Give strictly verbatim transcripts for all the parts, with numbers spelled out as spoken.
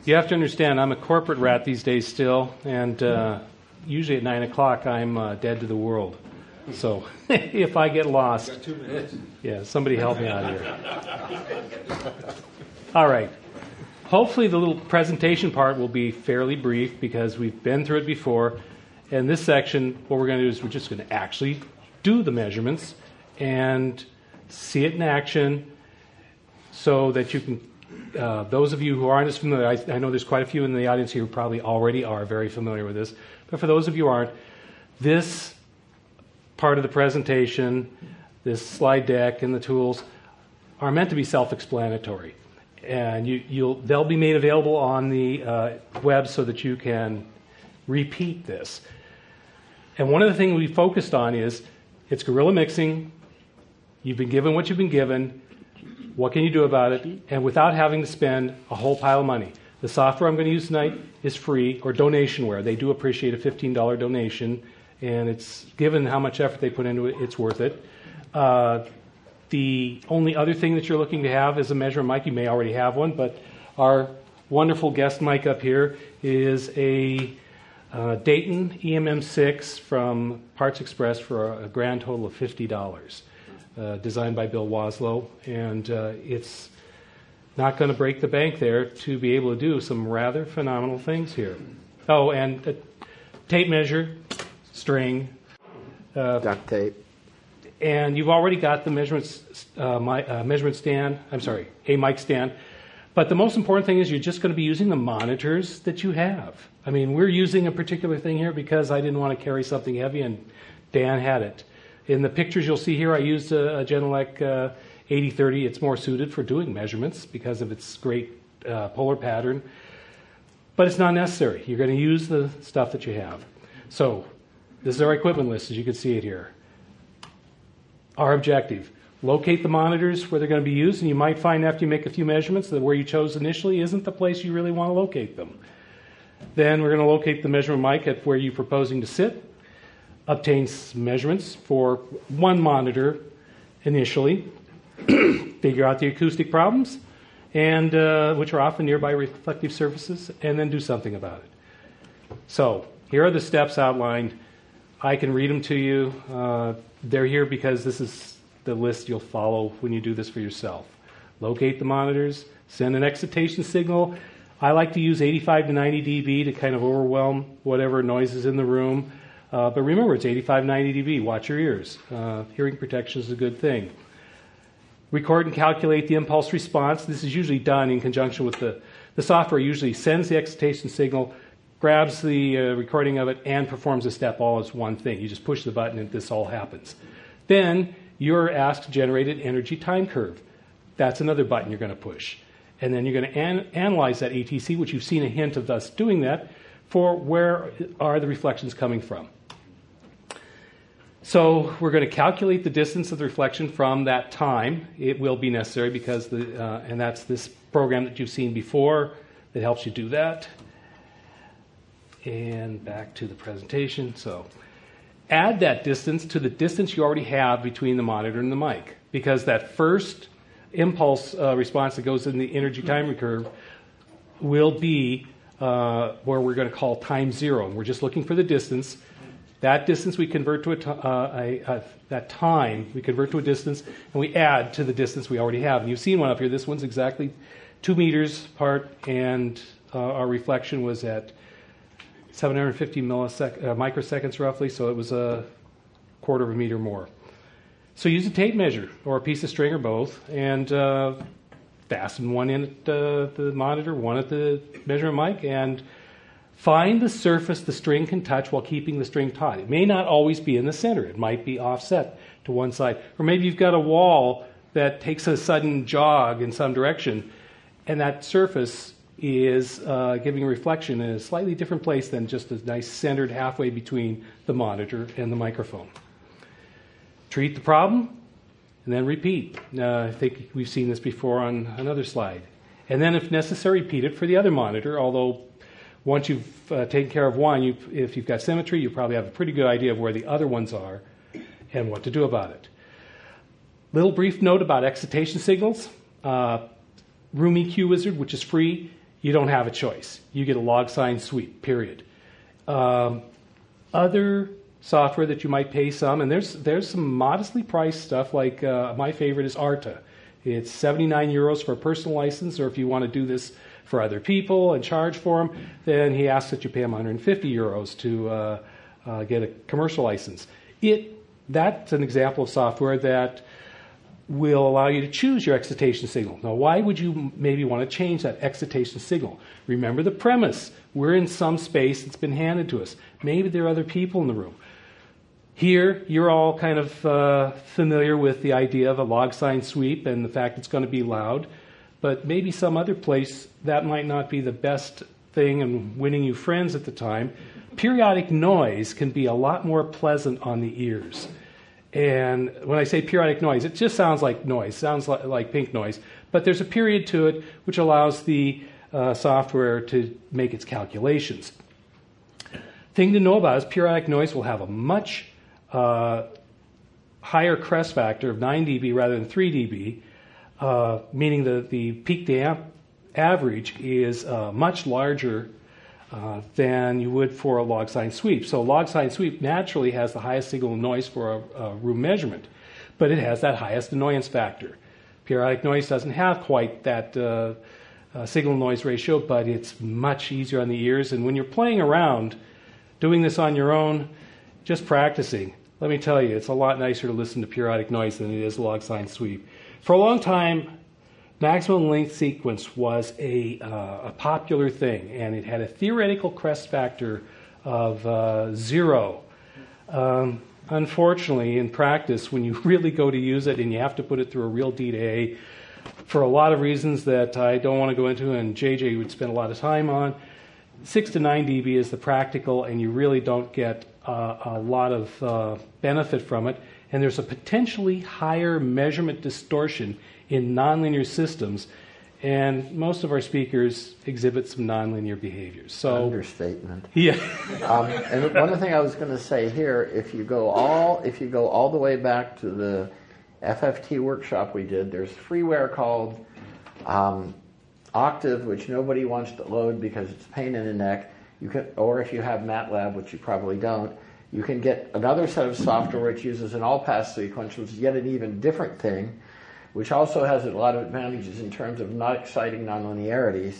You have to understand, I'm a corporate rat these days still, and uh, usually at nine o'clock I'm uh, dead to the world. So if I get lost, Got two minutes. yeah, somebody help me out here. All right. Hopefully the little presentation part will be fairly brief because we've been through it before. In this section, what we're going to do is we're just going to actually do the measurements and see it in action so that you can, uh, those of you who aren't as familiar, I, I know there's quite a few in the audience here who probably already are very familiar with this, but for those of you who aren't, this part of the presentation, this slide deck and the tools are meant to be self-explanatory. And you, you'll, they'll be made available on the uh, web so that you can repeat this. And one of the things we focused on is it's guerrilla mixing. You've been given what you've been given. What can you do about it? And without having to spend a whole pile of money. The software I'm going to use tonight is free or donationware. They do appreciate a fifteen dollars donation. And it's given how much effort they put into it, it's worth it. Uh, The only other thing that you're looking to have is a measuring mic. You may already have one, but our wonderful guest mic up here is a uh, Dayton E M M six from Parts Express for a, a grand total of fifty dollars, uh, designed by Bill Waslow. And uh, it's not going to break the bank there to be able to do some rather phenomenal things here. Oh, and a tape measure, string, uh, duct tape. And you've already got the measurements, uh, my, uh, measurement stand, I'm sorry, a mic stand. But the most important thing is you're just going to be using the monitors that you have. I mean, we're using a particular thing here because I didn't want to carry something heavy, and Dan had it. In the pictures you'll see here, I used a, a Genelec uh, eighty thirty. It's more suited for doing measurements because of its great uh, polar pattern. But it's not necessary. You're going to use the stuff that you have. So this is our equipment list, as you can see it here. Our objective, locate the monitors where they're going to be used, and you might find after you make a few measurements that where you chose initially isn't the place you really want to locate them. Then we're going to locate the measurement mic at where you're proposing to sit, obtain measurements for one monitor initially, figure out the acoustic problems, and uh, which are often nearby reflective surfaces, and then do something about it. So here are the steps outlined. I can read them to you. Uh, they're here because this is the list you'll follow when you do this for yourself. Locate the monitors, send an excitation signal. I like to use eighty-five to ninety D B to kind of overwhelm whatever noise is in the room. Uh, but remember, it's eighty-five, ninety D B. Watch your ears. Uh, hearing protection is a good thing. Record and calculate the impulse response. This is usually done in conjunction with the, the software usually sends the excitation signal, grabs the uh, recording of it, and performs a step all as one thing. You just push the button and this all happens. Then you're asked to generate an energy time curve. That's another button you're going to push. And then you're going to an- analyze that A T C, which you've seen a hint of us doing that, for where are the reflections coming from. So we're going to calculate the distance of the reflection from that time. It will be necessary because, the, uh, and that's this program that you've seen before that helps you do that. And back to the presentation. So add that distance to the distance you already have between the monitor and the mic, because that first impulse uh, response that goes in the energy time curve will be uh, where we're going to call time zero. And we're just looking for the distance. That distance we convert to a, t- uh, a, a that time we convert to a distance, and we add to the distance we already have. And you've seen one up here. This one's exactly two meters apart, and uh, our reflection was at seven hundred fifty millisec- uh, microseconds roughly, so it was a quarter of a meter more. So use a tape measure or a piece of string or both, and uh, fasten one in at uh, the monitor, one at the measurement mic, and find the surface the string can touch while keeping the string taut. It may not always be in the center. It might be offset to one side. Or maybe you've got a wall that takes a sudden jog in some direction, and that surface is uh, giving reflection in a slightly different place than just a nice centered halfway between the monitor and the microphone. Treat the problem, and then repeat. Uh, I think we've seen this before on another slide. And then, if necessary, repeat it for the other monitor, although once you've uh, taken care of one, you, if you've got symmetry, you probably have a pretty good idea of where the other ones are and what to do about it. Little brief note about excitation signals. Uh, Room E Q Wizard, which is free, you don't have a choice. You get a log sign sweep, period. Um, other software that you might pay some, and there's there's some modestly priced stuff, like uh, my favorite is Arta. It's seventy-nine euros for a personal license, or if you want to do this for other people and charge for them, then he asks that you pay him one hundred fifty euros to uh, uh, get a commercial license. It That's an example of software that will allow you to choose your excitation signal. Now, why would you maybe want to change that excitation signal? Remember the premise. We're in some space that's been handed to us. Maybe there are other people in the room. Here, you're all kind of uh, familiar with the idea of a log sign sweep and the fact it's going to be loud, but maybe some other place that might not be the best thing in winning you friends at the time. Periodic noise can be a lot more pleasant on the ears. And when I say periodic noise, it just sounds like noise, sounds like, like pink noise, but there's a period to it which allows the uh, software to make its calculations. Thing to know about is periodic noise will have a much uh, higher crest factor of nine D B rather than three D B, uh, meaning that the peak to amp average is uh, much larger Uh, than you would for a log sign sweep. So a log sign sweep naturally has the highest signal noise for a, a room measurement, but it has that highest annoyance factor. Periodic noise doesn't have quite that uh, uh, signal noise ratio, but it's much easier on the ears. And when you're playing around, doing this on your own, just practicing, let me tell you, it's a lot nicer to listen to periodic noise than it is log sign sweep. For a long time, maximum length sequence was a, uh, a popular thing, and it had a theoretical crest factor of uh, zero. Um, unfortunately, in practice, when you really go to use it and you have to put it through a real D to A, for a lot of reasons that I don't want to go into and J J would spend a lot of time on, six to nine D B is the practical, and you really don't get uh, a lot of uh, benefit from it. And there's a potentially higher measurement distortion in nonlinear systems, and most of our speakers exhibit some nonlinear behaviors. So, understatement. Yeah. um, and one thing I was going to say here, if you go all if you go all the way back to the F F T workshop we did, there's freeware called um, Octave, which nobody wants to load because it's a pain in the neck. You can, or if you have MATLAB, which you probably don't, you can get another set of software which uses an all-pass sequence, which is yet an even different thing, which also has a lot of advantages in terms of not exciting nonlinearities.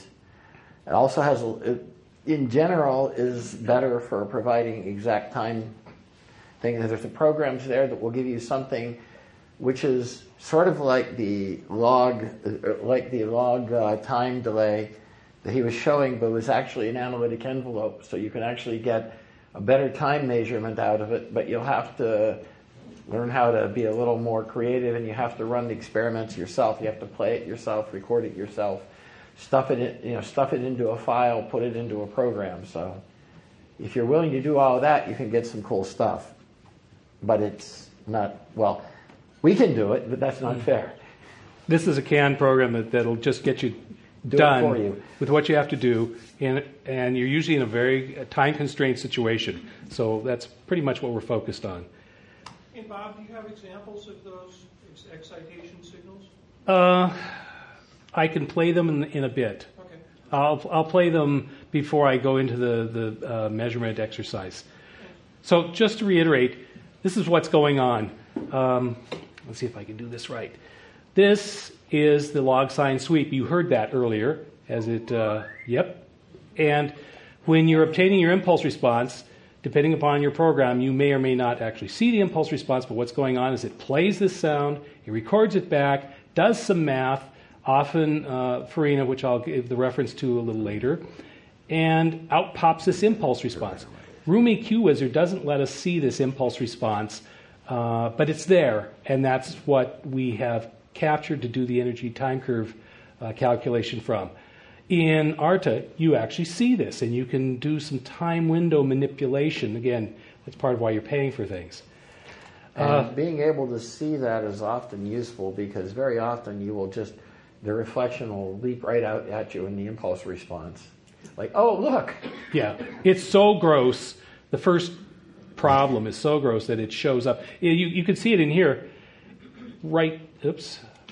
It also has, a, it, in general, is better for providing exact time things. There's the programs there that will give you something which is sort of like the log, like the log uh, time delay that he was showing, but was actually an analytic envelope. So you can actually get a better time measurement out of it, but you'll have to learn how to be a little more creative, and you have to run the experiments yourself. You have to play it yourself, record it yourself, stuff it in, you know, stuff it into a file, put it into a program. So if you're willing to do all of that, you can get some cool stuff. But it's not, well, we can do it, but that's not fair. This is a canned program that, that'll just get you Do done it for you. with what you have to do, and, and you're usually in a very time-constrained situation. So that's pretty much what we're focused on. And Bob, do you have examples of those ex- excitation signals? Uh, I can play them in, in a bit. Okay. I'll I'll play them before I go into the the uh, measurement exercise. So just to reiterate, this is what's going on. Um, let's see if I can do this right. This is the log sign sweep. You heard that earlier, as it. Uh, yep. And when you're obtaining your impulse response, depending upon your program, you may or may not actually see the impulse response, but what's going on is it plays this sound, it records it back, does some math, often uh, Farina, which I'll give the reference to a little later, and out pops this impulse response. Room E Q Wizard doesn't let us see this impulse response, uh, but it's there, and that's what we have captured to do the energy time curve uh, calculation from. In Arta, you actually see this, and you can do some time window manipulation. Again, that's part of why you're paying for things. And Uh, being able to see that is often useful, because very often you will just, the reflection will leap right out at you in the impulse response. Like, oh, look. Yeah, it's so gross. The first problem is so gross that it shows up. You, you can see it in here. Right, oops,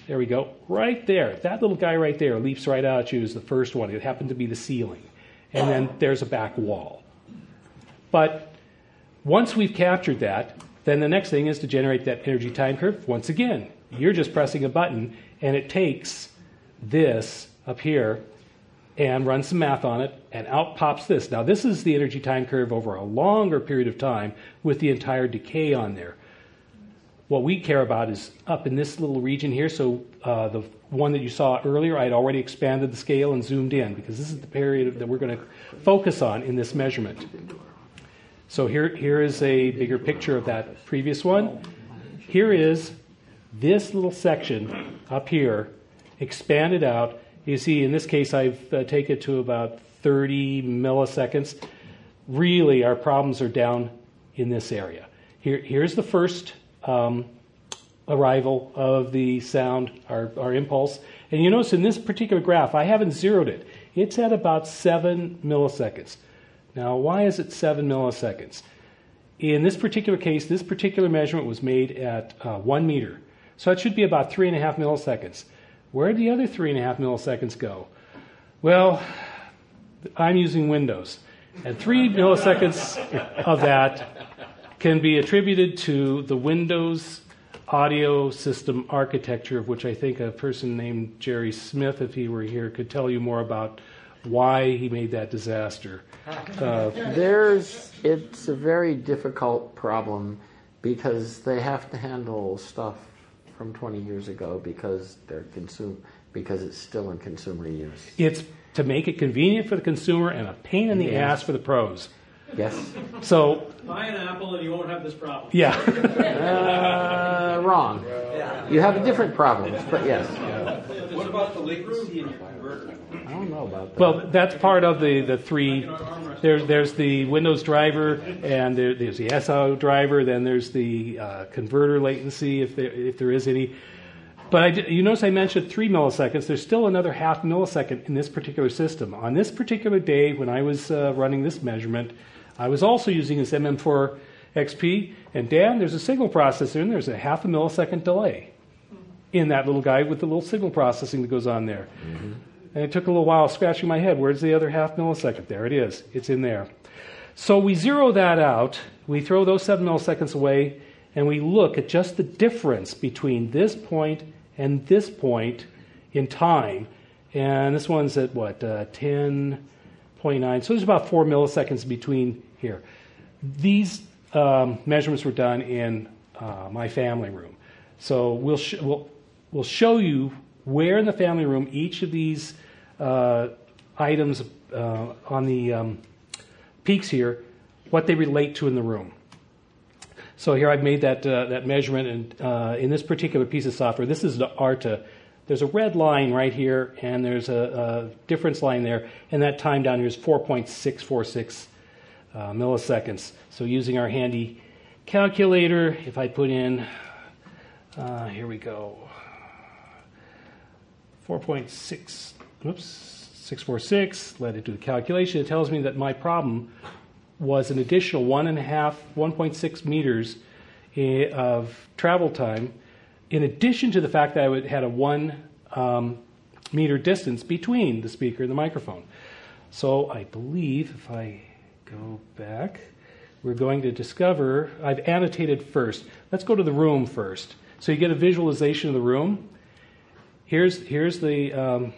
there we go, right there. That little guy right there leaps right out at you as the first one. It happened to be the ceiling. And then there's a back wall. But once we've captured that, then the next thing is to generate that energy time curve. Once again, you're just pressing a button, and it takes this up here and runs some math on it, and out pops this. Now, this is the energy time curve over a longer period of time with the entire decay on there. What we care about is up in this little region here. So uh, the one that you saw earlier, I had already expanded the scale and zoomed in because this is the period that we're going to focus on in this measurement. So here, here is a bigger picture of that previous one. Here is this little section up here expanded out. You see, in this case, I've uh, taken it to about thirty milliseconds. Really, our problems are down in this area. Here, here's the first um, arrival of the sound, our, our impulse. And you notice in this particular graph, I haven't zeroed it. It's at about seven milliseconds. Now, why is it seven milliseconds? In this particular case, this particular measurement was made at uh, one meter. So it should be about three and a half milliseconds. Where did the other three and a half milliseconds go? Well, I'm using Windows. And three milliseconds of that can be attributed to the Windows audio system architecture, of which I think a person named Jerry Smith, if he were here, could tell you more about why he made that disaster. Uh, There's, it's a very difficult problem because they have to handle stuff from twenty years ago because they're consume because it's still in consumer use. It's to make it convenient for the consumer and a pain in the Yes. ass for the pros. Yes. So, Buy an Apple and you won't have this problem. yeah. Uh, wrong. You have different problems, but yes. What about the latency in your converter? I don't know about that. Well, that's part of the, the three. There, there's the Windows driver, and there, there's the S O driver, then there's the uh, converter latency, if there, if there is any. But I did, you notice I mentioned three milliseconds. There's still another half millisecond in this particular system. On this particular day, when I was uh, running this measurement, I was also using this M M four X P, and Dan, there's a signal processor, and there's a half a millisecond delay in that little guy with the little signal processing that goes on there. Mm-hmm. And it took a little while scratching my head. Where's the other half millisecond? There it is. It's in there. So we zero that out. We throw those seven milliseconds away, and we look at just the difference between this point and this point in time. And this one's at, what, uh, ten point nine. So there's about four milliseconds between here. These um, measurements were done in uh, my family room. So we'll, sh- we'll, we'll show you where in the family room each of these uh, items uh, on the um, peaks here, what they relate to in the room. So here I've made that uh, that measurement, and uh, in this particular piece of software, this is the ARTA. There's a red line right here, and there's a, a difference line there, and that time down here is four point six four six uh, milliseconds. So using our handy calculator, if I put in, uh, here we go, four point six, oops, six four six, let it do the calculation. It tells me that my problem was an additional one and a half, one point six meters of travel time, in addition to the fact that I had a one um, meter distance between the speaker and the microphone. So I believe if I go back, we're going to discover, I've annotated first. Let's go to the room first. So you get a visualization of the room. Here's here's the um,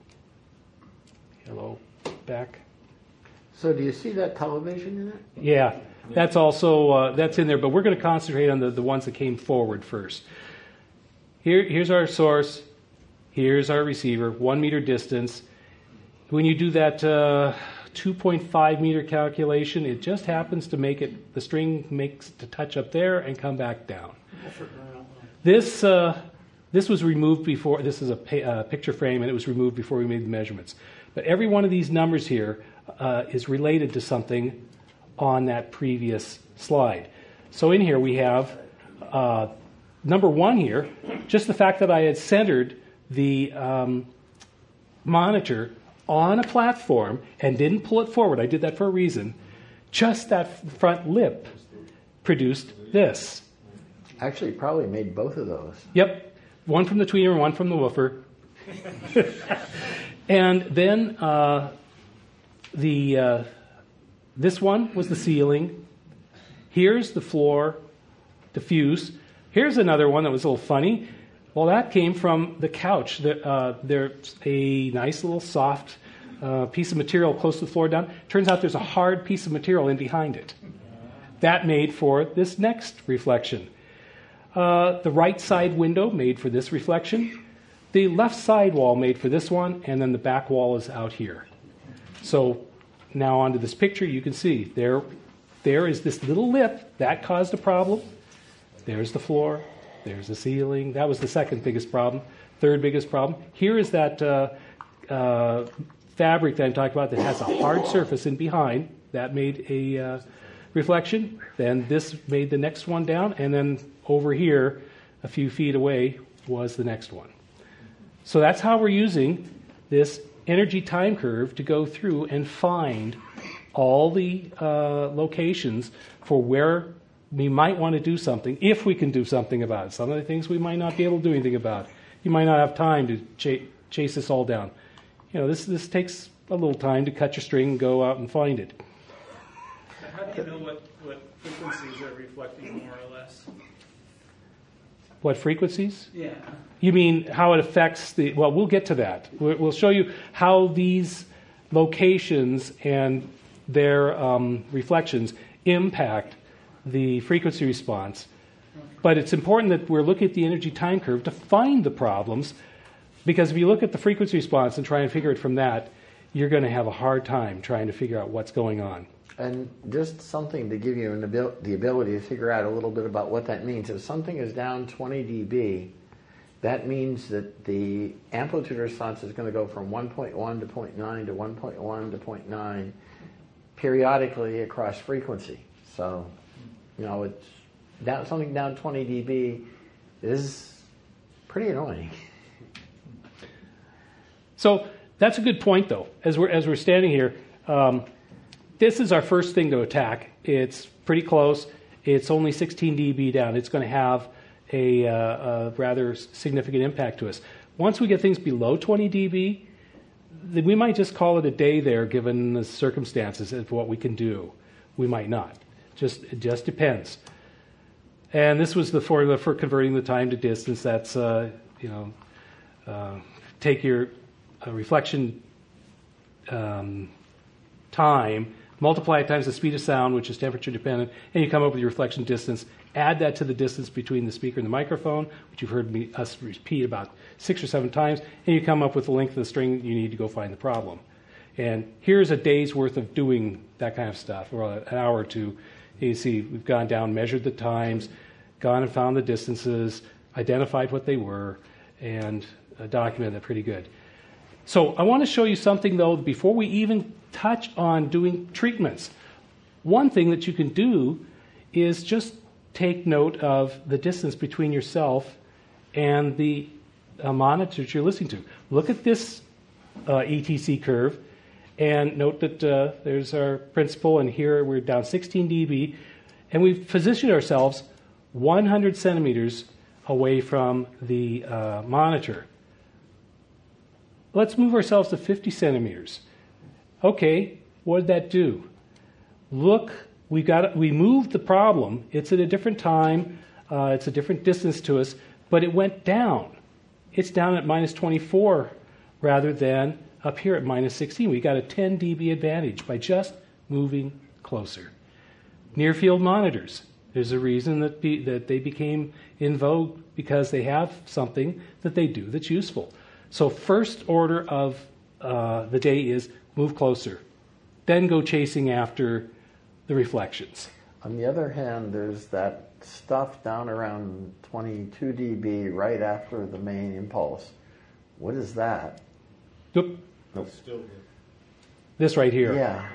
hello back. So do you see that television in it? Yeah, that's also uh, that's in there, but we're going to concentrate on the, the ones that came forward first. Here here's our source. Here's our receiver. One meter distance. When you do that uh, two point five meter calculation, it just happens to make it. The string makes to touch up there and come back down. This. Uh, This was removed before, this is a pa- uh, picture frame, and it was removed before we made the measurements. But every one of these numbers here uh, is related to something on that previous slide. So in here we have uh, number one here, just the fact that I had centered the um, monitor on a platform and didn't pull it forward. I did that for a reason. Just that front lip produced this. Actually, probably made both of those. Yep. one from the tweener and one from the woofer. And then uh, the uh, this one was the ceiling. Here's the floor diffuse. Here's another one that was a little funny. Well, that came from the couch. The, uh, there's a nice little soft uh, piece of material close to the floor down. Turns out there's a hard piece of material in behind it. That made for this next reflection. Uh, the right side window made for this reflection. The left side wall made for this one, and then the back wall is out here. So now onto this picture, you can see there, there is this little lip. That caused a problem. There's the floor. There's the ceiling. That was the second biggest problem. Third biggest problem. Here is that uh, uh, fabric that I'm talking about that has a hard surface in behind. That made a uh, reflection. Then this made the next one down. And then over here, a few feet away, was the next one. So that's how we're using this energy time curve to go through and find all the uh, locations for where we might want to do something, if we can do something about it. Some of the things we might not be able to do anything about. You might not have time to ch- chase this all down. You know, this this takes a little time to cut your string and go out and find it. How do you know what, what frequencies are reflecting more or less? What frequencies? Yeah. You mean how it affects the... Well, we'll get to that. We'll show you how these locations and their um, reflections impact the frequency response. But it's important that we're looking at the energy time curve to find the problems, because if you look at the frequency response and try and figure it from that, you're going to have a hard time trying to figure out what's going on. And just something to give you an abil- the ability to figure out a little bit about what that means. If something is down twenty decibels, that means that the amplitude response is going to go from one point one to zero point nine to one point one to zero point nine periodically across frequency. So, you know, it's down, something down twenty decibels is pretty annoying. So that's a good point, though. As we're as we're standing here, um, this is our first thing to attack. It's pretty close. It's only sixteen decibels down. It's going to have a, uh, a rather significant impact to us. Once we get things below twenty decibels, then we might just call it a day there, given the circumstances of what we can do. We might not. Just it just depends. And this was the formula for converting the time to distance. That's uh, you know, uh, take your uh, reflection um, time, multiply it times the speed of sound, which is temperature dependent, and you come up with your reflection distance. Add that to the distance between the speaker and the microphone, which you've heard me us repeat about six or seven times, and you come up with the length of the string you need to go find the problem. And here's a day's worth of doing that kind of stuff, or an hour or two. You see, we've gone down, measured the times, gone and found the distances, identified what they were, and uh, documented it pretty good. So I want to show you something, though, before we even touch on doing treatments. One thing that you can do is just take note of the distance between yourself and the uh, monitor that you're listening to. Look at this uh, E T C curve, and note that uh, there's our principal, and here we're down sixteen decibels, and we've positioned ourselves one hundred centimeters away from the uh, monitor. Let's move ourselves to fifty centimeters. Okay, what did that do? Look, we got we moved the problem. It's at a different time. Uh, it's a different distance to us, but it went down. It's down at minus twenty-four rather than up here at minus sixteen. We got a ten decibel advantage by just moving closer. Near field monitors. There's a reason that be, that they became in vogue, because they have something that they do that's useful. So first order of uh, the day is move closer. Then go chasing after the reflections. On the other hand, there's that stuff down around twenty-two decibels right after the main impulse. What is that? Nope. Nope. This right here. Yeah.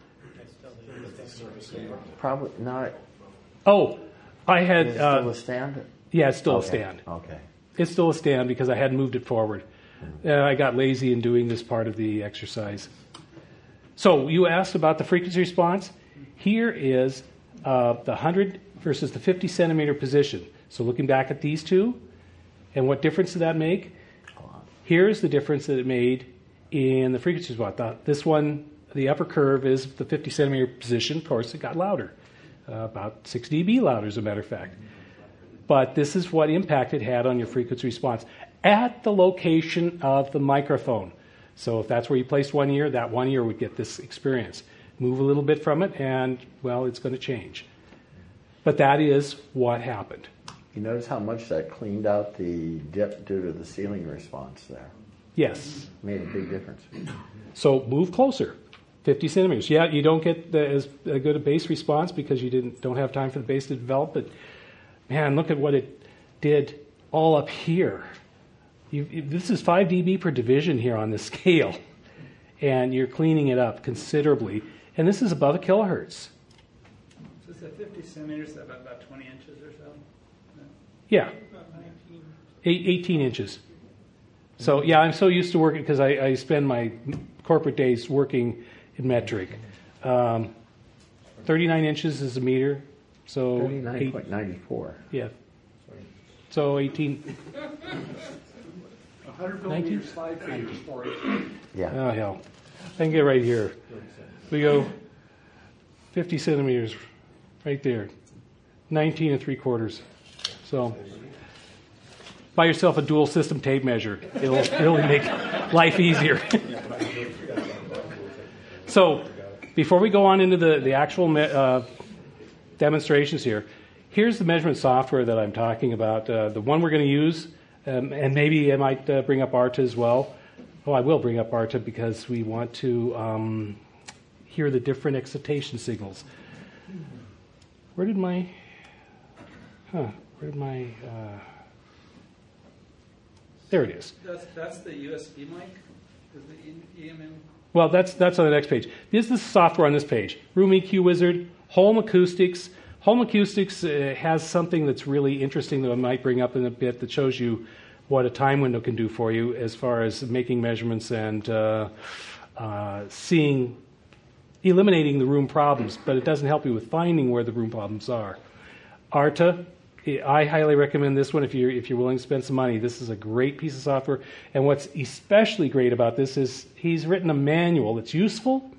Probably not. Oh, I had... Is it uh, still a stand? Yeah, it's still Okay. a stand. Okay. It's still a stand because I hadn't moved it forward. Uh, I got lazy in doing this part of the exercise. So you asked about the frequency response. Here is uh, the one hundred versus the fifty centimeter position. So looking back at these two, And what difference did that make? Here's the difference that it made in the frequency response. The- This one, the upper curve is the fifty centimeter position. Of course, it got louder, uh, about six decibels louder, as a matter of fact. But this is what impact it had on your frequency response at the location of the microphone. So if that's where you placed one ear, that one ear would get this experience. Move a little bit from it, and, well, it's going to change. But that is what happened. You notice how much that cleaned out the dip due to the ceiling response there. Yes. Made a big difference. So move closer, fifty centimeters. Yeah, you don't get the, as a good a bass response because you didn't don't have time for the bass to develop. But man, look at what it did all up here. You, you, this is five decibels per division here on the scale, and you're cleaning it up considerably. And this is above a kilohertz. So it's at fifty centimeters, so about, about twenty inches or so. Yeah, About nineteen. eight, eighteen inches. So yeah, I'm so used to working because I, I spend my corporate days working in metric. Um, thirty-nine inches is a meter, so thirty-nine eight, point nine four. yeah. So eighteen. one hundred nineteen? millimeters, five feet, four inches. Yeah. Oh hell, I can get right here. We go fifty centimeters, right there, nineteen and three quarters. So buy yourself a dual system tape measure. It'll really make life easier. So before we go on into the, the actual me- uh, demonstrations here, here's the measurement software that I'm talking about. Uh, the one we're going to use, um, and maybe I might uh, bring up ARTA as well. Oh, I will bring up ARTA because we want to um, hear the different excitation signals. Where did my... Huh, where did my... Uh, there it is. That's, that's the U S B mic? Is the E M M? Well, that's that's on the next page. This is the software on this page. Room E Q Wizard, Home Acoustics. Home Acoustics uh, has something that's really interesting that I might bring up in a bit that shows you what a time window can do for you as far as making measurements and uh, uh, seeing, eliminating the room problems, but it doesn't help you with finding where the room problems are. ARTA, I highly recommend this one if you're, if you're willing to spend some money. This is a great piece of software. And what's especially great about this is he's written a manual that's useful,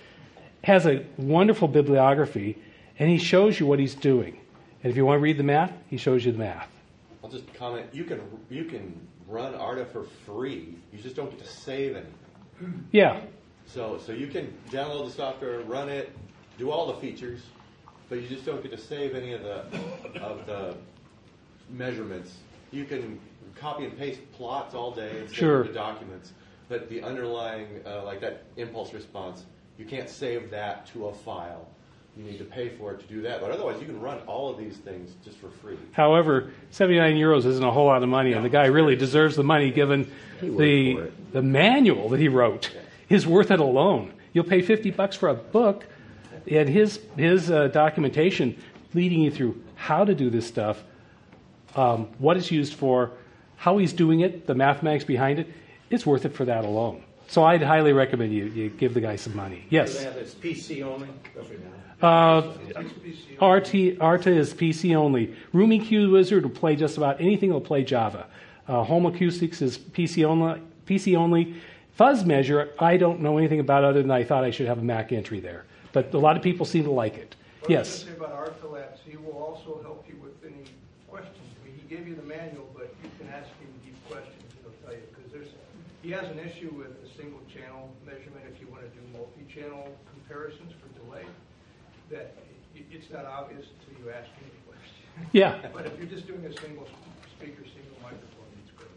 has a wonderful bibliography, and he shows you what he's doing. And if you want to read the math, he shows you the math. I'll just comment. You can you can run ARTA for free. You just don't get to save anything. Yeah. So so you can download the software, run it, do all the features, but you just don't get to save any of the of the measurements. You can copy and paste plots all day and save Sure. the documents, but the underlying uh, like that impulse response, you can't save that to a file. You need to pay for it to do that, but otherwise you can run all of these things just for free. However, seventy-nine euros isn't a whole lot of money, and the guy really deserves the money given He worked the for it. the manual that he wrote is worth it alone. You'll pay fifty bucks for a book, and his his uh, documentation leading you through how to do this stuff, um, what it's used for, how he's doing it, the mathematics behind it. It's worth it for that alone. So I'd highly recommend you, you give the guy some money. Yes. It's P C only? Uh, R T, ARTA is P C only. Room E Q Wizard will play just about anything. It'll play Java. Uh, Home Acoustics is P C only. P C only. Fuzz Measure, I don't know anything about other than I thought I should have a Mac entry there. But a lot of people seem to like it. What Yes. I was going to say about Arta Labs, he will also help you with any questions. I mean, he gave you the manual, but you can ask him deep questions, and he'll tell you. Because there's, he has an issue with the single channel measurement if you want to do multi-channel comparisons for delay. That it- it's not obvious until you ask him the question. Yeah. But if you're just doing a single speaker, single microphone, it's great.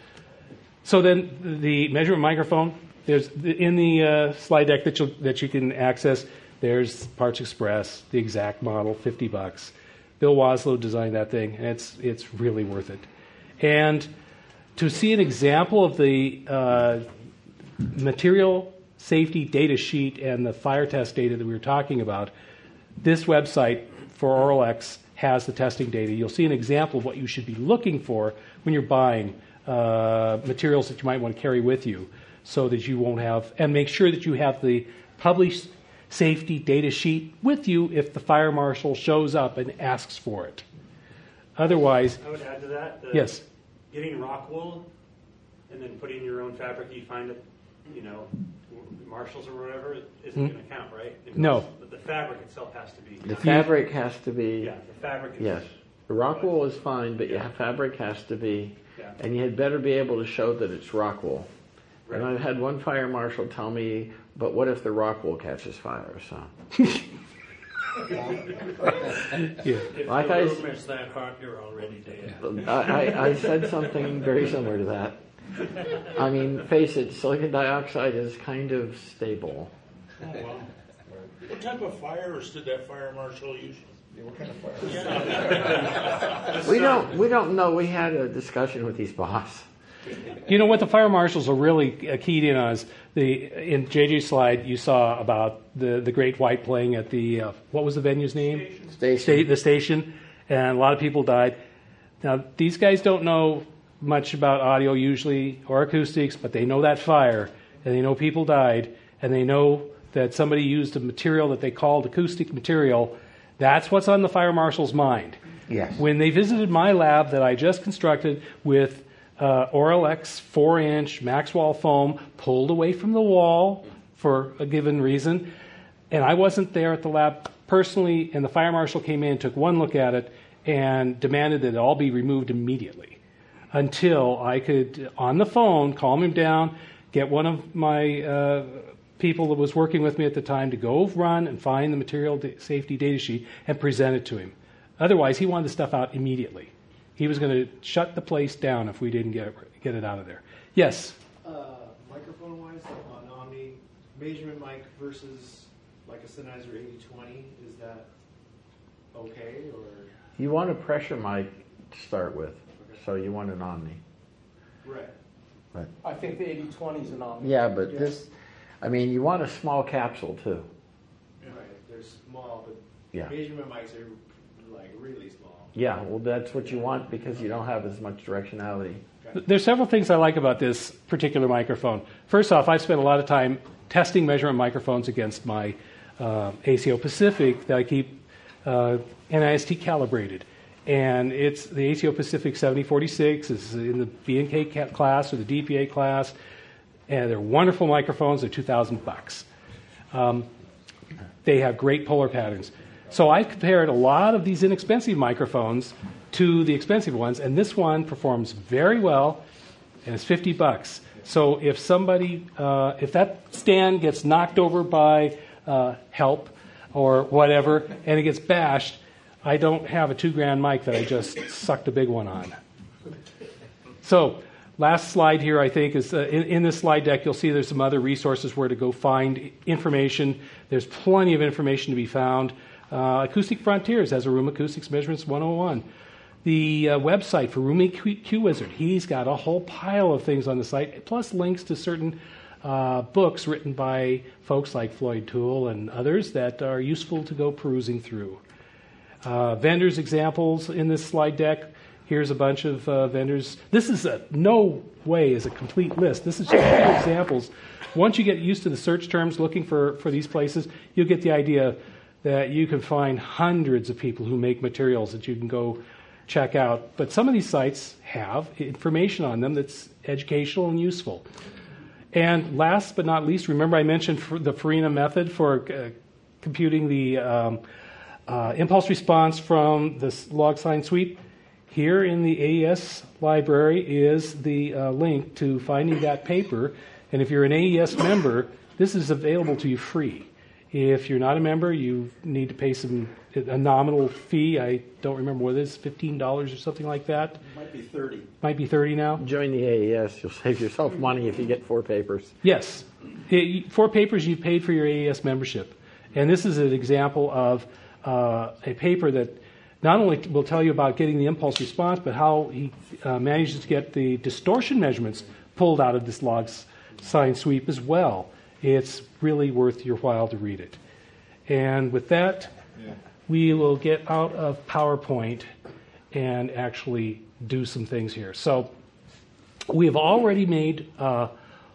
So then the measurement microphone, there's in the uh, slide deck that you that you can access. There's Parts Express, the exact model, fifty bucks. Bill Waslow designed that thing, and it's it's really worth it. And to see an example of the uh, material safety data sheet and the fire test data that we were talking about, this website for Auralex has the testing data. You'll see an example of what you should be looking for when you're buying uh, materials that you might want to carry with you so that you won't have, and make sure that you have the published safety data sheet with you if the fire marshal shows up and asks for it. Otherwise, I would add to that. that yes, getting rock wool and then putting your own fabric you find at, you know, Marshalls or whatever isn't Hmm? going to count, right? It No. goes- But the fabric itself has to be. The fabric has to be, Yeah, the fabric. Is, yes. The rock wool is fine, but your fabric has to be, Yeah. and you had better be able to show that it's rock wool. Right. And I've had one fire marshal tell me, but what if the rock wool catches fire? So, Yeah. If Like the I room s- is that hot, you're already dead. I, I, I said something very similar to that. I mean, face it, silicon dioxide is kind of stable. Oh, wow. What type of fires did that fire marshal use? What kind of fire? We don't, we don't know. We had a discussion with his boss. You know what the fire marshals are really uh, keyed in on is the in J J's slide you saw about the, the Great White playing at the uh, what was the venue's name? Station. Sta- the station, and a lot of people died. Now these guys don't know much about audio usually or acoustics, but they know that fire and they know people died and they know that somebody used a material that they called acoustic material. That's what's on the fire marshal's mind. Yes. When they visited my lab that I just constructed with uh, Oralex four-inch Maxwell foam pulled away from the wall for a given reason, and I wasn't there at the lab personally, and the fire marshal came in, took one look at it, and demanded that it all be removed immediately until I could, on the phone, calm him down, get one of my uh, people that was working with me at the time to go run and find the material da- safety data sheet and present it to him. Otherwise, he wanted the stuff out immediately. He was going to shut the place down if we didn't get it, get it out of there. Yes? Uh, microphone-wise, on Omni, measurement mic versus like a Sennheiser eighty twenty, is that okay, or? You want a pressure mic to start with, so you want an Omni. Right. But, I think the eighty twenty is an Omni. yeah, but this, I mean, you want a small capsule too. Right, they're small, but Yeah. measurement mics are like really small. Yeah, well, that's what you want because you don't have as much directionality. There's several things I like about this particular microphone. First off, I've spent a lot of time testing measurement microphones against my uh, A C O Pacific that I keep uh, N I S T calibrated. And it's the A C O Pacific seventy forty-six is in the B and K ca- class or the D P A class. And they're wonderful microphones. They're two thousand bucks. Um, they have great polar patterns. So I compared a lot of these inexpensive microphones to the expensive ones, and this one performs very well, and it's fifty bucks. So if somebody, uh, if that stand gets knocked over by uh, help or whatever, and it gets bashed, I don't have a two grand mic that I just sucked a big one on. So last slide here, I think, is uh, in, in this slide deck, you'll see there's some other resources where to go find information. There's plenty of information to be found. Uh, Acoustic Frontiers has a Room Acoustics Measurements one oh one. The uh, website for Room Q, Q Wizard, he's got a whole pile of things on the site, plus links to certain uh, books written by folks like Floyd Toole and others that are useful to go perusing through. Uh, vendors examples in this slide deck. Here's a bunch of uh, vendors. This is a, no way is a complete list. This is just a few examples. Once you get used to the search terms looking for, for these places, you'll get the idea that you can find hundreds of people who make materials that you can go check out. But some of these sites have information on them that's educational and useful. And last but not least, remember I mentioned the Farina method for uh, computing the um, uh, impulse response from the log sign sweep. Here in the A E S library is the uh, link to finding that paper. And if you're an A E S member, this is available to you free. If you're not a member, you need to pay some a nominal fee. I don't remember what it is, fifteen dollars or something like that. It might be thirty. Might be thirty now. Join the A E S. You'll save yourself money if you get four papers. Yes. It, four papers you've paid for your A E S membership. And this is an example of uh, a paper that not only will tell you about getting the impulse response, but how he uh, manages to get the distortion measurements pulled out of this log sign sweep as well. It's really worth your while to read it. And with that, yeah. we will get out of PowerPoint and actually do some things here. So we have already made uh,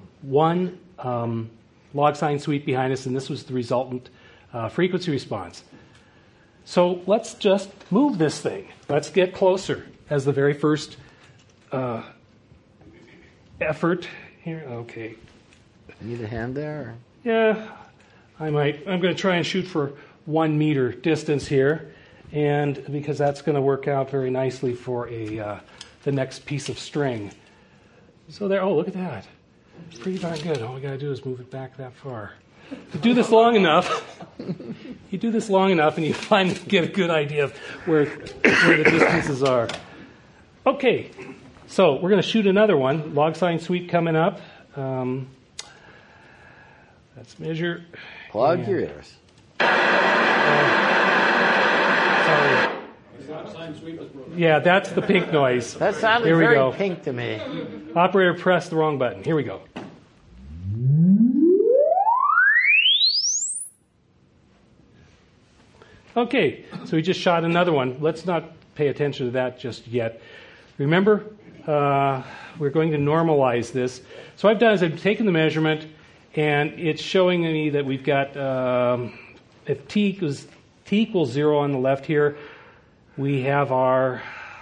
one um, log sign sweep behind us, and this was the resultant uh, frequency response. So let's just move this thing. Let's get closer as the very first uh, effort here. Okay. Need a hand there? Yeah, I might. I'm going to try and shoot for one meter distance here, and because that's going to work out very nicely for a uh, the next piece of string. So there. Oh, look at that. It's pretty darn good. All we got to do is move it back that far. You do this long enough, you do this long enough, and you finally get a good idea of where where the distances are. Okay, so we're going to shoot another one. Log sign sweep coming up. Um, let's measure. Plug and, your ears. Uh, sorry. Yeah, that's the pink noise. That sounded Here we very go. pink to me. Operator pressed the wrong button. Here we go. Okay, so we just shot another one. Let's not pay attention to that just yet. Remember, uh, we're going to normalize this. So what I've done is I've taken the measurement, and it's showing me that we've got, um, if t equals, t equals zero on the left here, we have our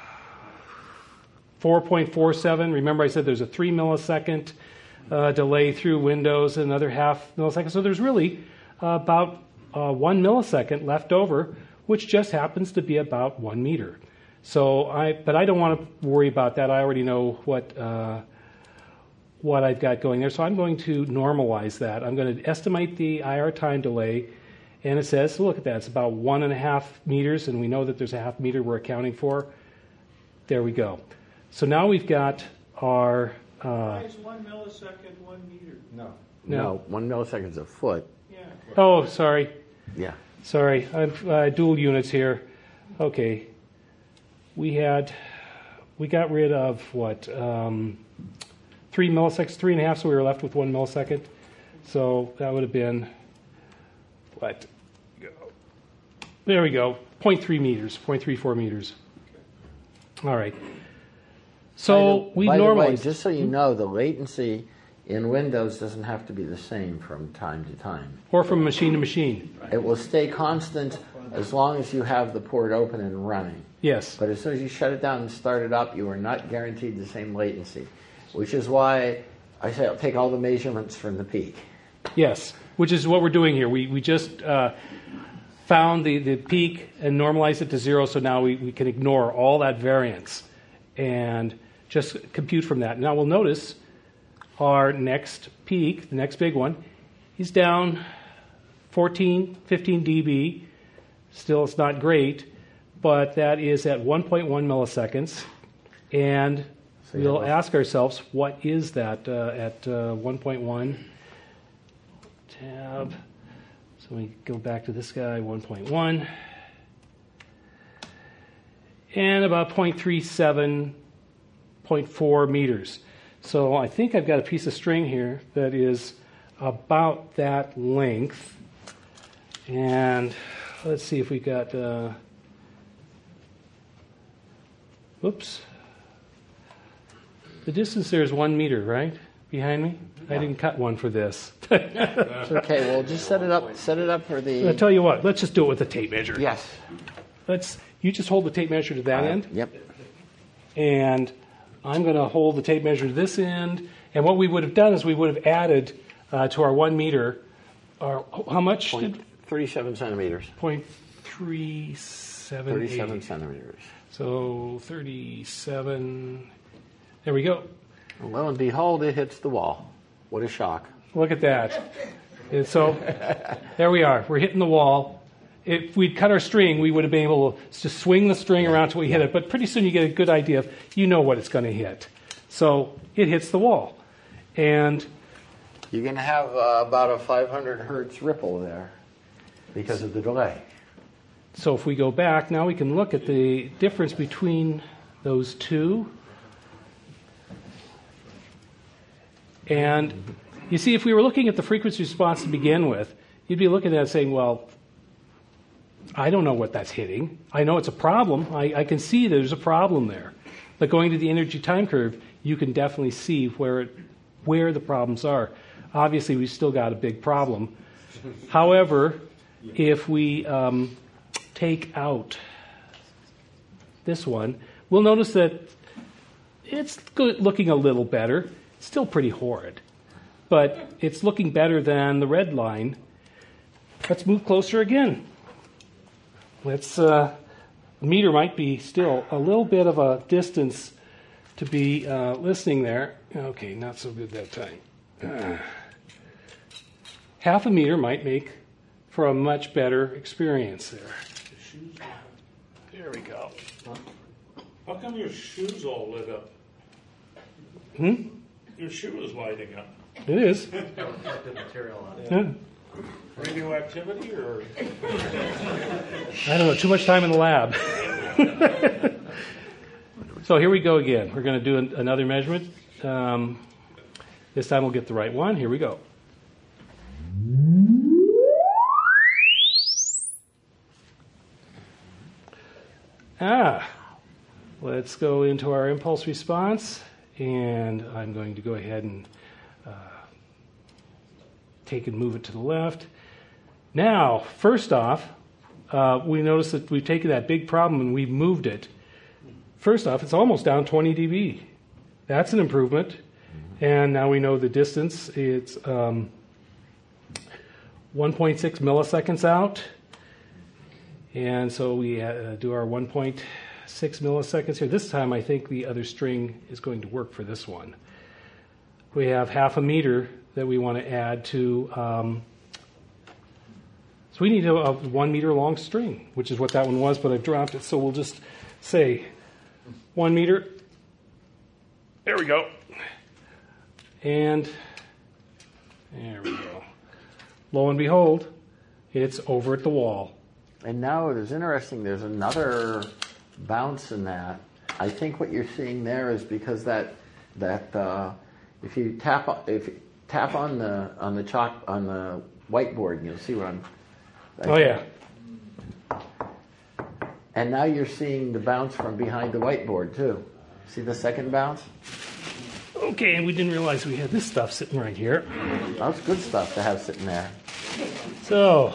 four point four seven. Remember I said there's a three millisecond uh, delay through Windows, another half millisecond. So there's really uh, about uh, one millisecond left over, which just happens to be about one meter. So I, but I don't want to worry about that. I already know what uh, what I've got going there. So I'm going to normalize that. I'm going to estimate the I R time delay, and it says, look at that, it's about one and a half meters, and we know that there's a half meter we're accounting for. There we go. So now we've got our. Uh, Why is one millisecond one meter? No. No. No, one millisecond is a foot. Yeah. oh, sorry. Yeah. Sorry, I've uh, dual units here. Okay, we had, we got rid of what, um, three milliseconds, three and a half, so we were left with one millisecond. So that would have been, what, there we go, zero point three meters, zero point three four meters. All right. So By the- we by the way, normalized. just so you know, the latency in Windows doesn't have to be the same from time to time. Or from machine to machine. It will stay constant as long as you have the port open and running. Yes. But as soon as you shut it down and start it up, you are not guaranteed the same latency, which is why I say I'll take all the measurements from the peak. Yes, which is what we're doing here. We we just uh, found the, the peak and normalized it to zero, so now we, we can ignore all that variance and just compute from that. Now we'll notice our next peak, the next big one, is down fourteen, fifteen dB. Still, it's not great, but that is at one point one milliseconds. And So you we'll have a- ask ourselves, what is that uh, at uh, one point one? Tab. So we go back to this guy, one point one. And about zero point three seven, zero point four meters. So I think I've got a piece of string here that is about that length. And let's see if we got, uh, whoops. The distance there is one meter, right? Behind me? I didn't cut one for this. It's okay. Well, just set it up. Set it up for I'll the. tell you what, let's just do it with the tape measure. Yes. Let's, you just hold the tape measure to that Uh, end. Yep. And I'm going to hold the tape measure to this end. And what we would have done is we would have added uh, to our one meter, our, how much? Point did thirty-seven centimeters. point three seven eight. Thirty-seven centimeters. So thirty-seven. There we go. And lo and behold, it hits the wall. What a shock! Look at that. And so there we are. We're hitting the wall. If we'd cut our string, we would have been able to swing the string around till we hit it. But pretty soon you get a good idea of, you know what it's going to hit. So it hits the wall. And You're going to have uh, about a five hundred hertz ripple there because of the delay. so if we go back, now we can look at the difference between those two. And you see, if we were looking at the frequency response to begin with, you'd be looking at it saying, well, I don't know what that's hitting. I know it's a problem. I, I can see there's a problem there. But going to the energy time curve, you can definitely see where it, where the problems are. Obviously, we've still got a big problem. However, if we um, take out this one, we'll notice that it's good, looking a little better. Still pretty horrid, but it's looking better than the red line. Let's move closer again. Let's. Uh, the meter might be still a little bit of a distance to be uh, listening there. Okay, not so good that time. Uh, half a meter might make for a much better experience there. There we go. How come your shoe's all lit up? Hmm? Your shoe is lighting up. It is. Reflective material on it. Yeah. Radioactivity or? I don't know, too much time in the lab. So here we go again. We're going to do an, another measurement. Um, this time we'll get the right one. Here we go. Ah, let's go into our impulse response, and I'm going to go ahead and uh, take and move it to the left. Now, first off, uh, we notice that we've taken that big problem and we've moved it. First off, it's almost down twenty D B. That's an improvement. And now we know the distance. It's um, one point six milliseconds out. And so we uh, do our one point six milliseconds here. This time I think the other string is going to work for this one. We have half a meter that we want to add to, um, so we need a, a one meter long string, which is what that one was, but I've dropped it. So we'll just say one meter. There we go. And there we go. Lo and behold, it's over at the wall. And now it is interesting, there's another bounce in that. I think what you're seeing there is because that that uh, if you tap on- if you tap on the on the chalk on the whiteboard, you'll see what I'm. I Oh yeah. And now you're seeing the bounce from behind the whiteboard too. See the second bounce? Okay, and we didn't realize we had this stuff sitting right here. That's good stuff to have sitting there. So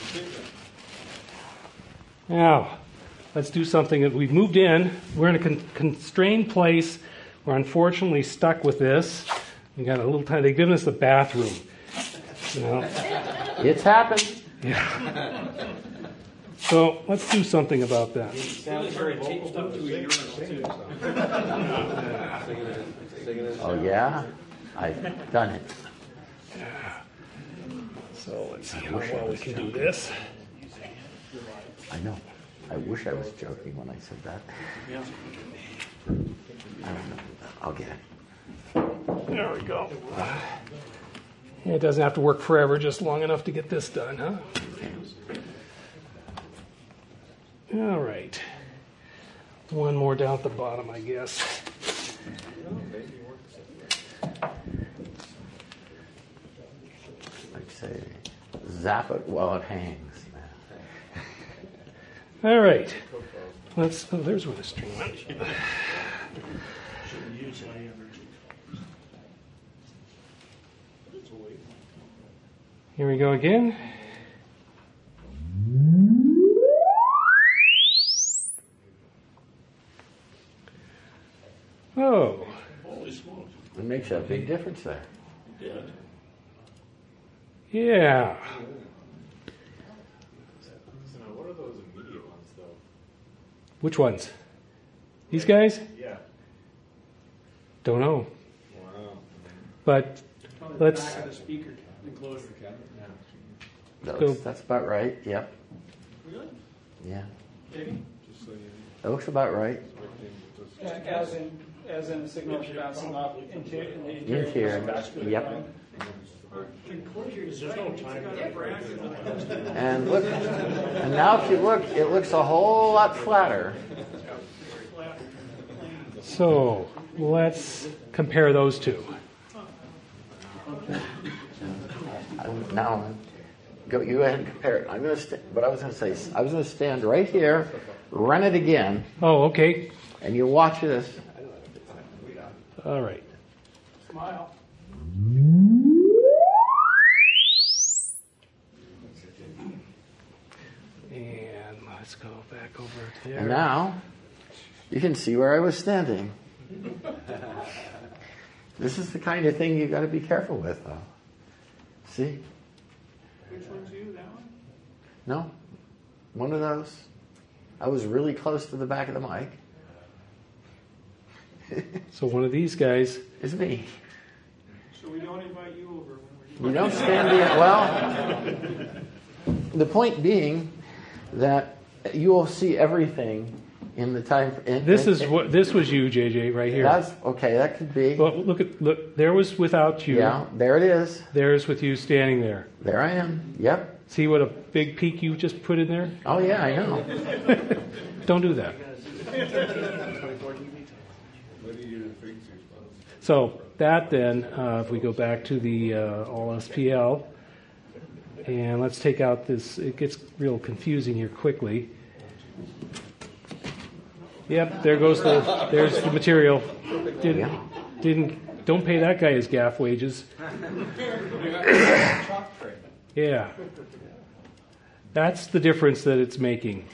now let's do something that we've moved in. We're in a con- constrained place. We're unfortunately stuck with this. We got a little time. They've given us the bathroom. You know? It's happened. Yeah. So let's do something about that. Sounds very taped up to a urinal too. Oh yeah? I've done it. So let's see how well we can do this. I know. I wish I was joking when I said that. I don't know. I'll get it. There we go. It doesn't have to work forever, just long enough to get this done, huh? All right. One more down at the bottom, I guess. I'd say zap it while it hangs. All right. Let's. Oh, there's where the string went. Here we go again. Oh. Holy smokes. It makes a big difference there. Yeah. Yeah. What are those immediate ones, though? Which ones? These guys? Yeah. Don't know. Wow. But On the let's. back of the speaker enclosure. That Go. looks, that's about right. Yep. Really? Yeah. Maybe? Just so you That looks about right. Yeah, As in, as in the signals bouncing off into in the interior. Interior. Vascular Yep. line. There's no time. And look, and now if you look, it looks a whole lot flatter. So let's compare those two. I'm- Now, go. You go ahead and compare it. I'm going to. St- what I was going to say. is I was going to stand right here, run it again, Oh, okay. and you watch this. All right. Smile. And let's go back over there. And now, you can see where I was standing. This is the kind of thing you got to be careful with, though. See? Which one's you, that one? No? One of those? I was really close to the back of the mic. So one of these guys. It's me. So we don't invite you over when we're You don't stand the... Well, the point being that you will see everything in the time... In, This in, is what this was you, J J, right here. That's okay. That could be. Well, look at look. There was without you. Yeah, there it is. There's with you standing there. There I am. Yep. See what a big peak you just put in there? Oh yeah, I know. Don't do that. So that then, uh, if we go back to the uh, all S P L, and let's take out this. It gets real confusing here quickly. Yep, there goes the. There's the material. Didn't didn't don't pay that guy his gaff wages. Yeah, that's the difference that it's making.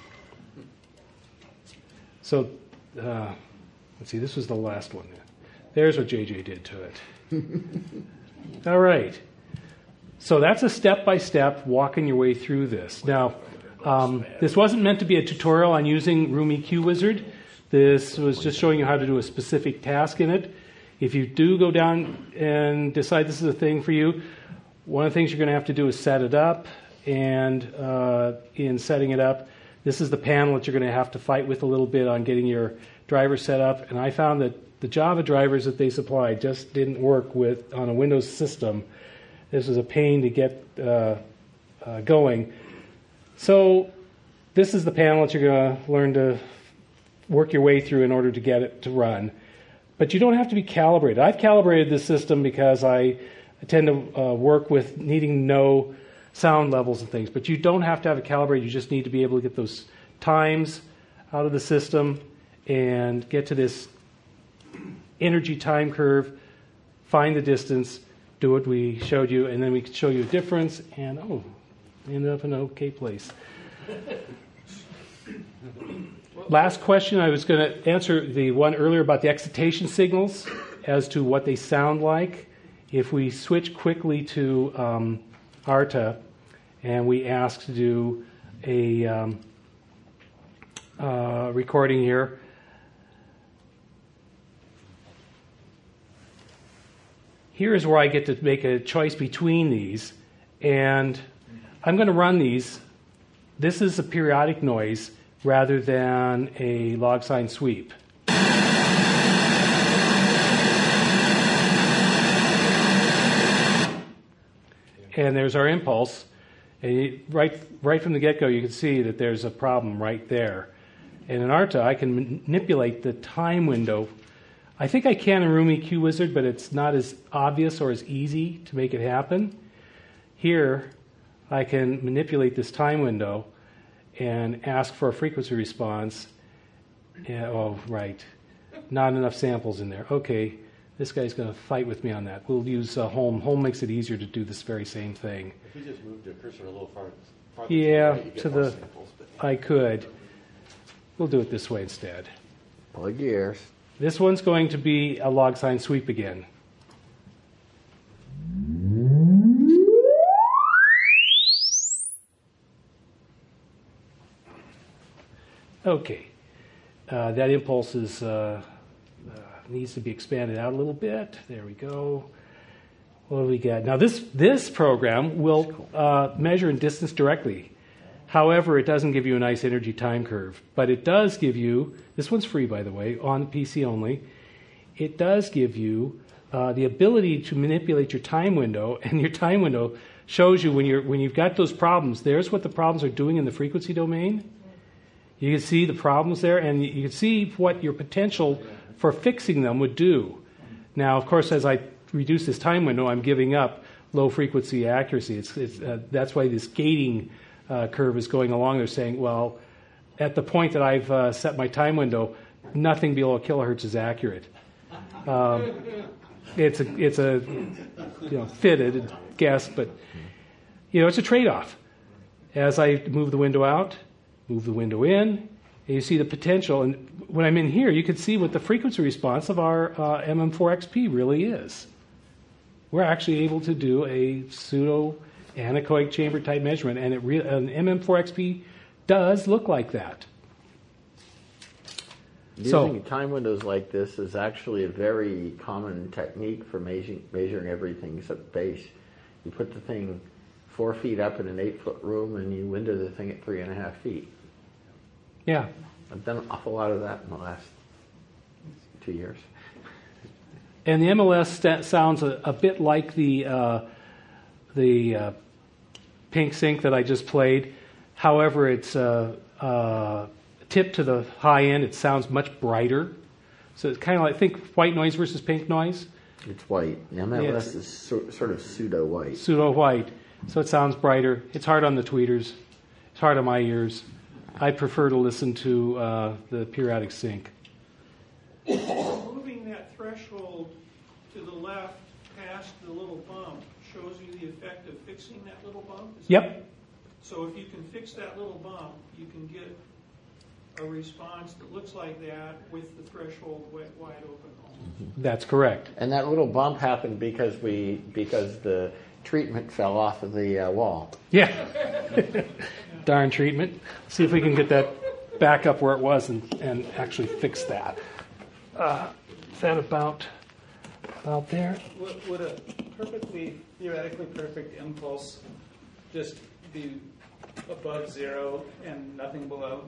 So, uh, let's see. This was the last one. There's what J J did to it. All right. So that's a step-by-step walking your way through this. Now, um, this wasn't meant to be a tutorial on using Room E Q Wizard. This was just showing you how to do a specific task in it. If you do go down and decide this is a thing for you, one of the things you're going to have to do is set it up. And uh, in setting it up, this is the panel that you're going to have to fight with a little bit on getting your driver set up. And I found that the Java drivers that they supplied just didn't work with on a Windows system. This was a pain to get uh, uh, going. So this is the panel that you're going to learn to work your way through in order to get it to run. But you don't have to be calibrated. I've calibrated this system because I tend to uh, work with needing to know sound levels and things. But you don't have to have it calibrated. You just need to be able to get those times out of the system and get to this energy time curve, find the distance, do what we showed you, and then we can show you a difference, and oh, we ended up in an okay place. Last question, I was going to answer the one earlier about the excitation signals as to what they sound like. If we switch quickly to um, ARTA and we ask to do a um, uh, recording here, here is where I get to make a choice between these, and I'm going to run these. This is a periodic noise rather than a log sign sweep. And there's our impulse. And you, right, right from the get-go, you can see that there's a problem right there. And in ARTA, I can manipulate the time window. I think I can in Room E Q Wizard, but it's not as obvious or as easy to make it happen. Here, I can manipulate this time window and ask for a frequency response. Yeah, oh, right. Not enough samples in there. Okay, this guy's going to fight with me on that. We'll use uh, Home. Home makes it easier to do this very same thing. If you just moved your cursor a little farther, farther yeah, to the right, you get to more the. samples, but... I could. We'll do it this way instead. Plug your ears. This one's going to be a log sign sweep again. Okay, uh, that impulse is, uh, uh, needs to be expanded out a little bit. There we go. What do we got? Now this, this program will uh, measure in distance directly. However, it doesn't give you a nice energy time curve. But it does give you, this one's free by the way, on the P C only, it does give you uh, the ability to manipulate your time window, and your time window shows you when, you're, when you've got those problems, there's what the problems are doing in the frequency domain. You can see the problems there, and you can see what your potential for fixing them would do. Now, of course, as I reduce this time window, I'm giving up low frequency accuracy. It's, it's, uh, that's why this gating uh, curve is going along there saying, well, at the point that I've uh, set my time window, nothing below a kilohertz is accurate. Um, it's a, it's a you know, fitted guess, but you know, it's a trade-off. As I move the window out, move the window in, And you see the potential. And when I'm in here, you can see what the frequency response of our uh, M M four X P really is. We're actually able to do a pseudo anechoic chamber type measurement, and it re- an M M four X P does look like that. Using So- time windows like this is actually a very common technique for measuring, measuring everything's at base. You put the thing four feet up in an eight foot room and you window the thing at three and a half feet. Yeah. I've done an awful lot of that in the last two years. And the M L S sta- sounds a, a bit like the uh, the uh, Pink Sync that I just played. However, it's uh, uh, tipped to the high end. It sounds much brighter. So it's kind of like, think white noise versus pink noise. It's white. The M L S Yes. is so, sort of pseudo white. Pseudo white. So it sounds brighter. It's hard on the tweeters. It's hard on my ears. I prefer to listen to uh, the periodic sync. Moving that threshold to the left past the little bump shows you the effect of fixing that little bump? Is that Yep. right? So if you can fix that little bump, you can get a response that looks like that with the threshold wide, wide open almost. That's correct. And that little bump happened because we because the treatment fell off of the uh, wall. Yeah. Darn treatment. See if we can get that back up where it was and, and actually fix that. Uh, is that about, about there? Would, would a perfectly, theoretically perfect impulse just be above zero and nothing below?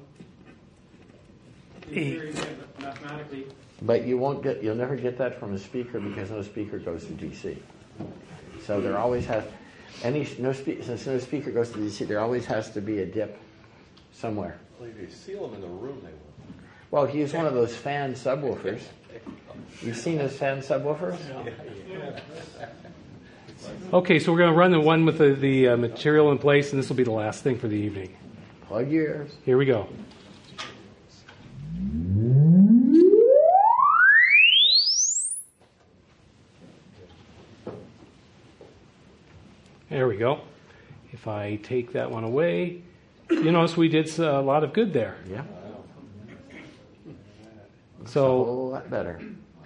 In E- theory, yeah, mathematically. But you won't get you'll never get that from a speaker because no speaker goes to D C. So there always has any no spe- since no speaker goes to D C, there always has to be a dip somewhere. Well, if you seal them in the room, they will. Well, if you use one of those fan subwoofers. You've seen those fan subwoofers? Okay, so we're going to run the one with the, the uh, material in place, and this will be the last thing for the evening. Plug your ears. Here we go. There we go. If I take that one away, you notice we did a lot of good there. Yeah. A So whole lot better.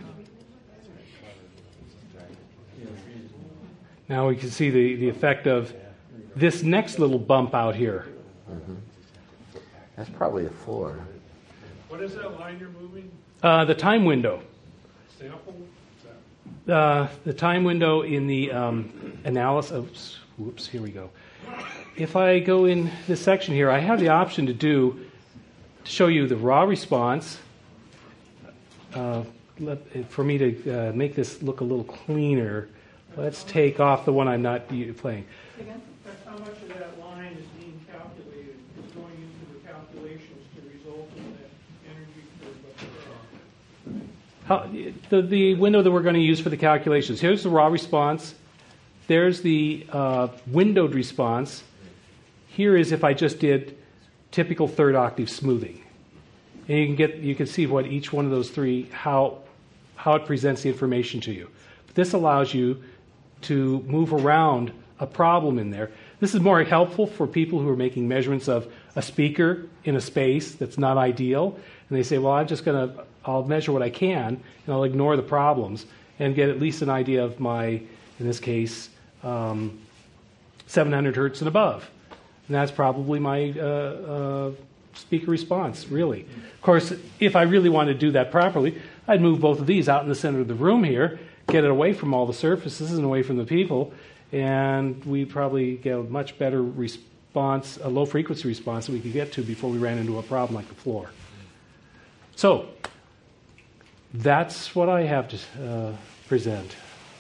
now we can see the, the effect of this next little bump out here. That's probably the floor. What is that line you're moving? Uh, the time window. Sample? Is that Uh, the time window in the um, analysis of, whoops, here we go. If I go in this section here, I have the option to do, to show you the raw response, uh, let, for me to uh, make this look a little cleaner. Let's take off the one I'm not u- playing. That's how much of that line is being calculated, is going into the calculations to result in that energy curve up there. How, the, the window that we're going to use for the calculations. Here's the raw response. There's the uh, windowed response. Here is if I just did typical third octave smoothing. And you can get you can see what each one of those three, how how it presents the information to you. But this allows you to move around a problem in there. This is more helpful for people who are making measurements of a speaker in a space that's not ideal. And they say, well, I'm just going to, I'll measure what I can, and I'll ignore the problems and get at least an idea of my, in this case, um, seven hundred hertz and above. And that's probably my uh, uh, speaker response, really. Of course, if I really want to do that properly, I'd move both of these out in the center of the room here, get it away from all the surfaces and away from the people, and we probably get a much better response, a low frequency response that we could get to before we ran into a problem like the floor. So, that's what I have to uh, present.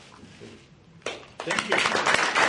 Thank you.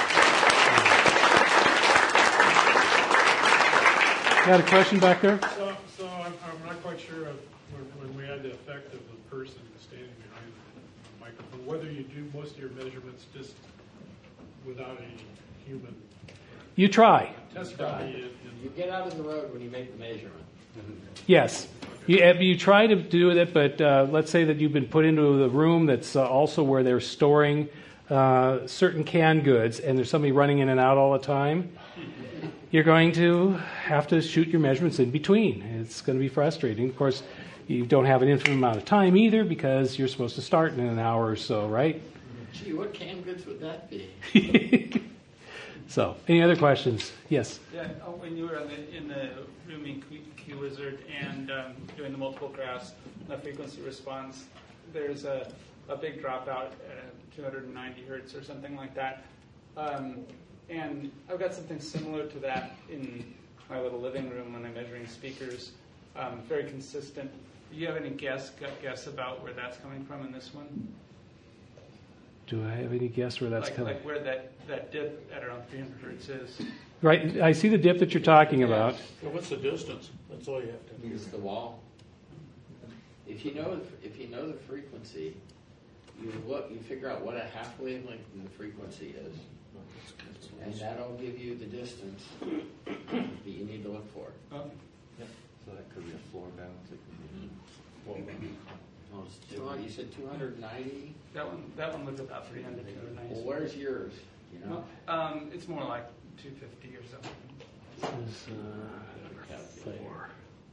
Got a question back there? So, so I'm, I'm not quite sure of when, when we had the effect of the person standing behind the microphone, whether you do most of your measurements just without any human You try. testimony. And, and You get out in the road when you make the measurement. Yes. You, uh, you try to do it, but uh, let's say that you've been put into the room that's uh, also where they're storing uh, certain canned goods, and there's somebody running in and out all the time. you're going to have to shoot your measurements in between. It's going to be frustrating. Of course, you don't have an infinite amount of time either because you're supposed to start in an hour or so, right? Gee, what canned goods would that be? So, any other questions? Yes? Yeah, oh, when you were in the, in the room in Q, Q Wizard and um, doing the multiple graphs, the frequency response, there's a, a big dropout at two hundred ninety hertz or something like that. Um, and I've got something similar to that in my little living room when I'm measuring speakers. Um, very consistent. Do you have any guess, gut guess about where that's coming from in this one? Do I have any guess where that's like, coming? Like where that, that dip at around three hundred hertz is. Right, I see the dip that you're talking about. So what's the distance? That's all you have to do. It's the wall. If you know if you know the frequency, you look, you figure out what a half wavelength in the frequency is, and that'll give you the distance that you need to look for. Okay. So that could be a floor balance. It could be Oh, it's two hundred, you said two hundred ninety? That one, that one looked about three hundred, two hundred ninety. Well, where's yours? You know? Um, it's more like two fifty or something. This is uh, four,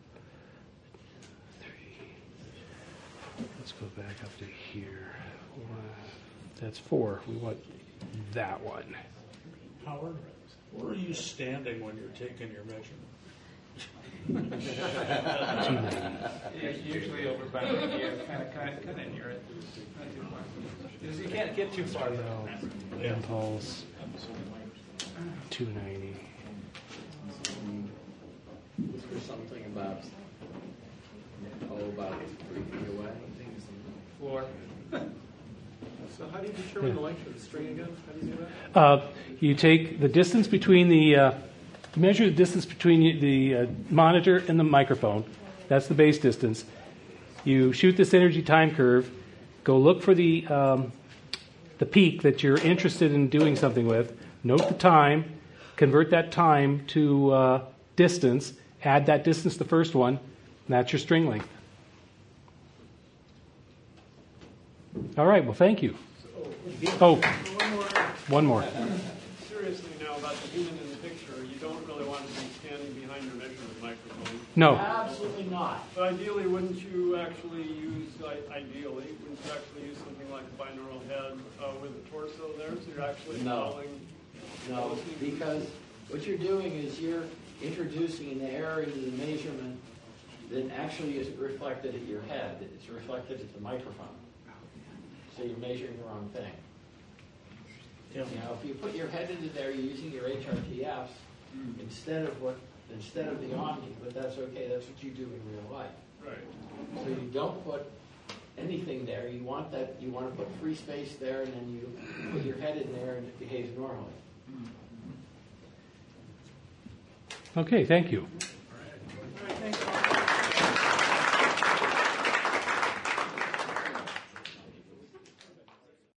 three. Let's go back up to here. One, that's four. We want that one. Howard, where are you standing when you're taking your measurement? Yeah, usually over by the ear, kind of, kind of, kind of near it. Not too far. Because you can't get too far though. Impulse, two ninety. Is there something about, oh, about three feet away? Floor. So how do you determine the length of the string again? How do you do that? Uh, you take the distance between the, uh, measure the distance between the uh, monitor and the microphone. That's the base distance. You shoot this energy time curve, go look for the, um, the peak that you're interested in doing something with, note the time, convert that time to uh, distance, add that distance to the first one, and that's your string length. All right, well, thank you. Oh, One more. one more. Seriously now about the human in the picture, you don't really want to be standing behind your measurement microphone. No. Absolutely not. But ideally, wouldn't you actually use, like, ideally, wouldn't you actually use something like a binaural head uh, with a torso there? So you're actually No. following. No, because what you're doing is you're introducing an error into the measurement that actually isn't reflected at your head. It's reflected at the microphone. So you're measuring the wrong thing. Yeah. You know, if you put your head into there, you're using your H R T Fs instead of what instead of the Omni, but that's okay. That's what you do in real life. Right. So you don't put anything there. You want that. You want to put free space there, and then you put your head in there, and it behaves normally. Okay, thank you.